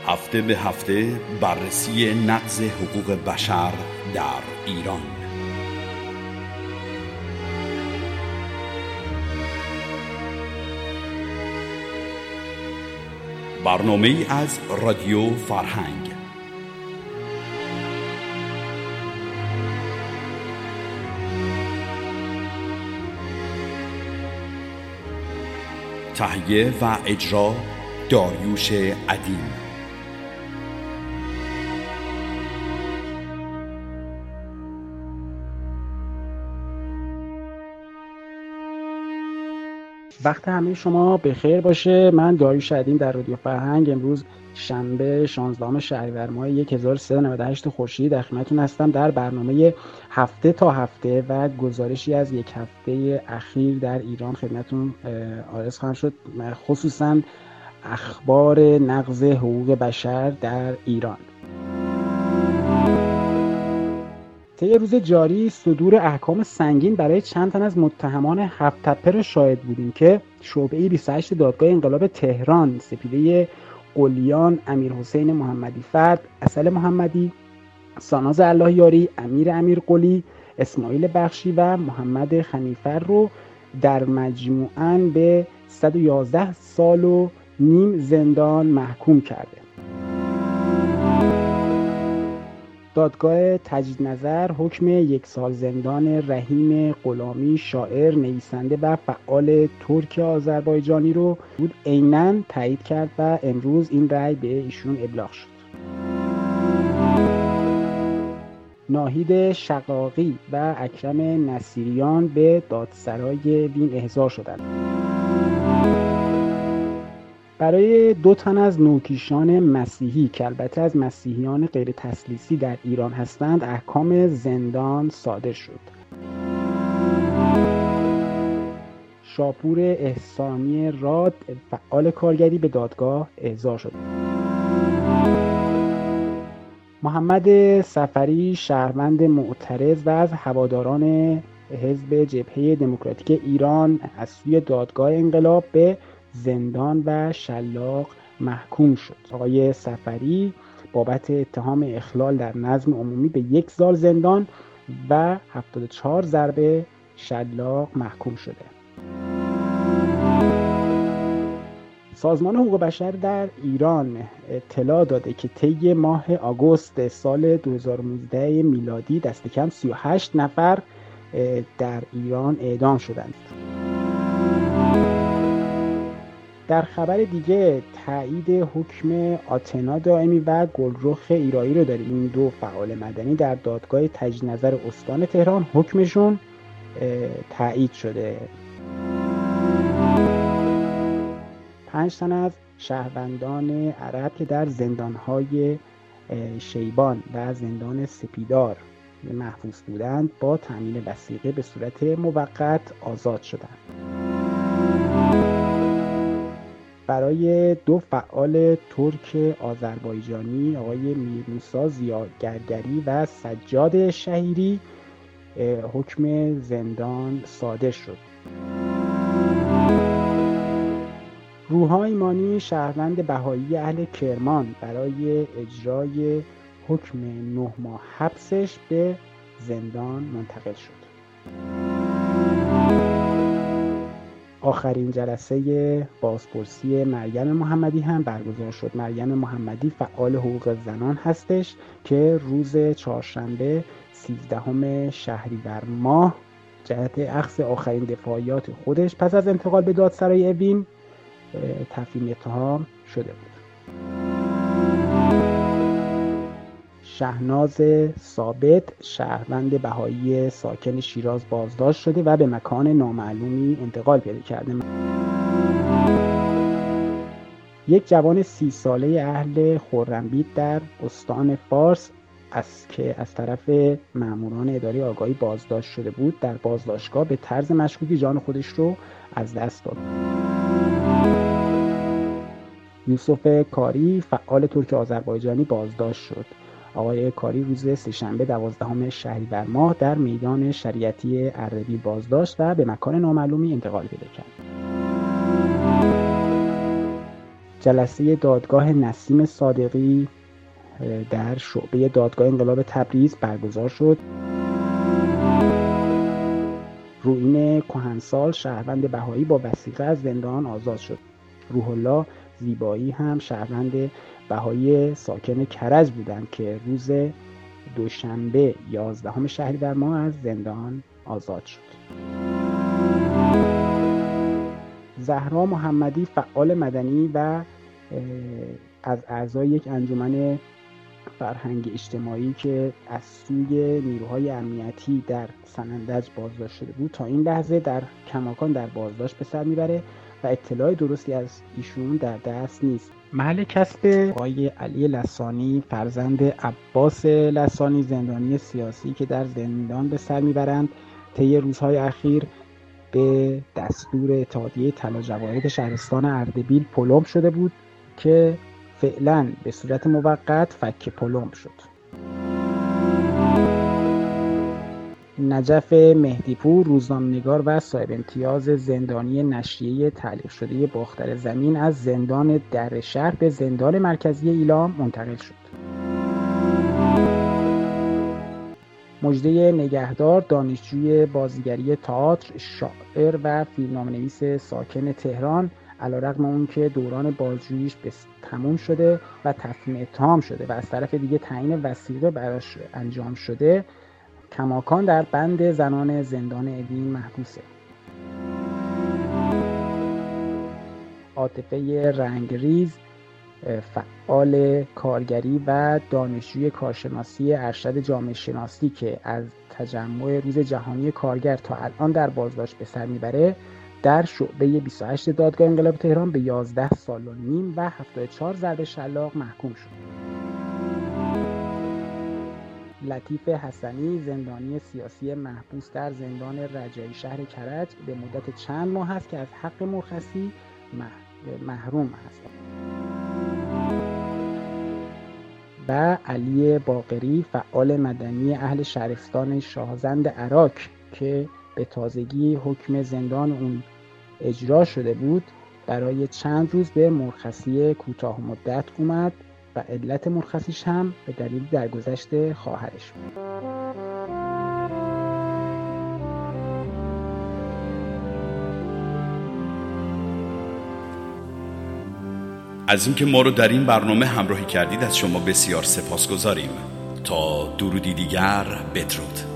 هفته به هفته بررسی نقض حقوق بشر در ایران. برنامه‌ای از رادیو فرهنگ. تهیه و اجرا داریوش ادیم. وقت همه شما بخیر باشه. من داریوش ادیم در رادیو فرهنگ امروز شنبه 16 شهریور ماه 1398 خورشیدی در خدمتتون هستم در برنامه هفته تا هفته و گزارشی از یک هفته اخیر در ایران خدمتتون عرض خواهم شد، خصوصا اخبار نقض حقوق بشر در ایران. طی روز جاری صدور احکام سنگین برای چند تن از متهمان هفت تپه را شاهد بودیم که شعبه 28 دادگاه انقلاب تهران سپیده قلیان، امیرحسین محمدی فرد، عسل محمدی، ساناز اللهیاری، امیر قلی، اسماعیل بخشی و محمد خنیفر رو در مجموعاً به 111 سال و نیم زندان محکوم کرده. دادگاه تجدید نظر حکم 1 سال زندان رحیم غلامی، شاعر، نویسنده و فعال ترک آذربایجانی رو عیناً تایید کرد و امروز این رأی به ایشون ابلاغ شد. ناهید شقاقی و اکرم نصیریان به دادسرای وین احضار شدند. برای 2 تن از نوکیشان مسیحی که البته از مسیحیان غیر تثلیثی در ایران هستند احکام زندان صادر شد. شاپور احسانی راد فعال کارگری به دادگاه احضار شد. محمد سفری شهروند معترض و از هواداران حزب جبهه دموکراتیک ایران از سوی دادگاه انقلاب به زندان و شلاق محکوم شد. آقای سفری بابت اتهام اخلال در نظم عمومی به 1 سال زندان و 74 ضربه شلاق محکوم شده. سازمان حقوق بشر در ایران اطلاع داده که طی ماه آگوست سال 2019 میلادی دست کم 38 نفر در ایران اعدام شدند. در خبر دیگه تایید حکم آتنا دائمی و گلرخ ایرایی رو داریم. این 2 فعال مدنی در دادگاه تجدید نظر استان تهران حکمشون تایید شده. 5 تن از شهروندان عرب که در زندان‌های شیبان و زندان سپیدار محبوس بودند با تامین وثیقه به صورت موقت آزاد شدند. برای 2 فعال ترک آذربایجانی آقای میرموسا زیاگرگری و سجاد شهیری حکم زندان صادر شد. روحا ایمانی شهروند بهایی اهل کرمان برای اجرای حکم 9 ماه حبسش به زندان منتقل شد. آخرین جلسه بازپرسی مریم محمدی هم برگزار شد. مریم محمدی فعال حقوق زنان هستش که روز چهارشنبه 13 شهریور ماه جهت اخذ آخرین دفاعیات خودش پس از انتقال به دادسرای اوین تفهیم اتهام شده بود. شهناز ثابت شهروند بهایی ساکن شیراز بازداشت شده و به مکان نامعلومی انتقال پیدا کرده. یک جوان 30 ساله اهل خرم‌بید در استان فارس که از طرف ماموران اداری آگاهی بازداشت شده بود در بازداشتگاه به طرز مشکوکی جان خودش رو از دست داد. یوسف کاری فعال ترک آذربایجانی بازداشت شد. آقای کاری روز سه‌شنبه 12 شهریور ماه در میدان شریعتی اردبیل بازداشت و به مکان نامعلومی انتقال پیدا کرد. جلسه دادگاه نسیم صادقی در شعبه دادگاه انقلاب تبریز برگزار شد. رویین کهنسال شهروند بهایی با وثیقه از زندان آزاد شد. روح الله زیبایی هم شهروند بهایی ساکن کرج بودند که روز دوشنبه 11 شهریور ماه از زندان آزاد شد. زهرا محمدی فعال مدنی و از اعضای یک انجمن فرهنگ اجتماعی که از سوی نیروهای امنیتی در سنندج بازداشت شده بود تا این لحظه در کماکان در بازداشت به سر میبره و اطلاع درستی از ایشون در دست نیست. محل کسب آقای علی لسانی فرزند عباس لسانی زندانی سیاسی که در زندان به سر میبرند طی روزهای اخیر به دستور اتحادیه طلا جواهرات شهرستان اردبیل پلم شده بود که فعلا به صورت موقت فک پلم شد. نجف مهدیپور روزنامه‌نگار و صاحب امتیاز زندانی نشریه تعلیق شده باختر زمین از زندان در شهر به زندان مرکزی ایلام منتقل شد. مژده نگهدار دانشجوی بازیگری تئاتر، شاعر و فیلمنامه‌نویس ساکن تهران علیرغم اون که دوران بازجوییش تموم شده و تفهیم اتهام شده و از طرف دیگه تعیین وثیقه براش انجام شده کماکان در بند زنان زندان اوین محبوسه. عاطفه رنگریز فعال کارگری و دانشجوی کارشناسی ارشد جامعه شناسی که از تجمع روز جهانی کارگر تا الان در بازداشت به سر میبره در شعبه 28 دادگاه انقلاب تهران به 11 سال و نیم و 74 ضرب شلاق محکوم شد. لطیف حسنی زندانی سیاسی محبوس در زندان رجایی شهر کرج به مدت چند ماه است که از حق مرخصی محروم است. و علی باقری فعال مدنی اهل شهرستان شاهزند عراق که به تازگی حکم زندان اون اجرا شده بود برای چند روز به مرخصی کوتاه مدت اومد و علت مرخصیش هم به دلیل درگذشت خواهرش بود. از اینکه ما رو در این برنامه همراهی کردید از شما بسیار سپاسگزاریم. تا درودی دیگر، بدرود.